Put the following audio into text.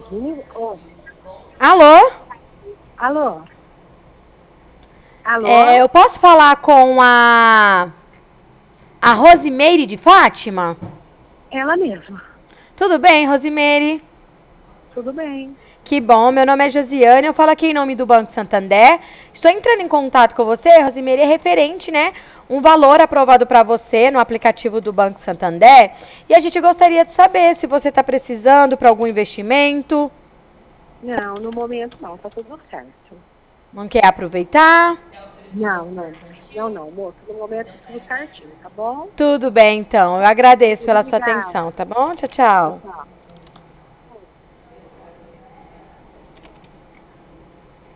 Ô, Alô? alô? Alô? Eu posso falar com a Rosimeire de Fátima? Ela mesma. Tudo bem, Rosimeire? Tudo bem? Que bom, meu nome é Josiane, eu falo aqui em nome do Banco Santander. Estou entrando em contato com você, Rosimeire, é referente, né? Um valor aprovado para você no aplicativo do Banco Santander. E a gente gostaria de saber se você está precisando para algum investimento. Não, no momento não, tá tudo certo. Não quer aproveitar? Não, não. Não, não, moço. No momento tudo certinho, tá bom? Tudo bem, então. Eu agradeço pela sua Obrigada. atenção, tá bom? Tchau, Tchau, tchau. tchau.